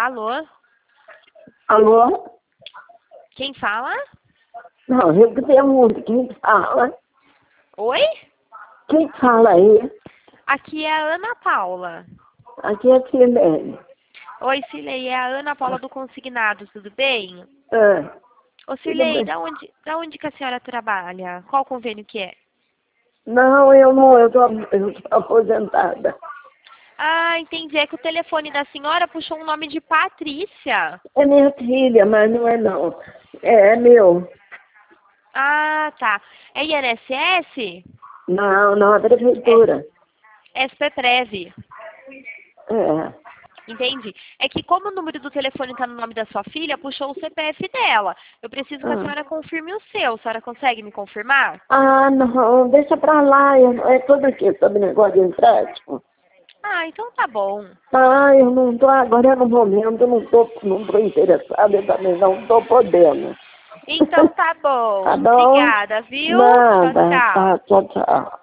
Alô? Alô? Quem fala? Não, eu que pergunto, quem fala? Oi? Quem fala aí? Aqui é a Ana Paula. Aqui é a Silene. Oi, Cirlei, é a Ana Paula do Consignado, tudo bem? Ô, Tudo Cirlei, bem. da onde que a senhora trabalha? Qual convênio que é? Não, eu não, eu tô aposentada. Ah, entendi. É que o telefone da senhora puxou um nome de Patrícia. É minha filha, mas não é não. É meu. Ah, tá. É INSS? Não, não, a É prefeitura. SPPrev. É. Entendi. É que como o número do telefone está no nome da sua filha, puxou o CPF dela. Eu preciso que a Ah. senhora confirme o seu. A senhora consegue me confirmar? Ah, não, deixa pra lá. É tudo aqui sobre negócio de empréstimo. Ah, então tá bom. Ah, eu não tô, agora no momento, não tô interessada, eu também não tô podendo. Então tá Tá bom. bom? Obrigada, viu? Tchau, Nada, tchau. tá, tchau, tchau.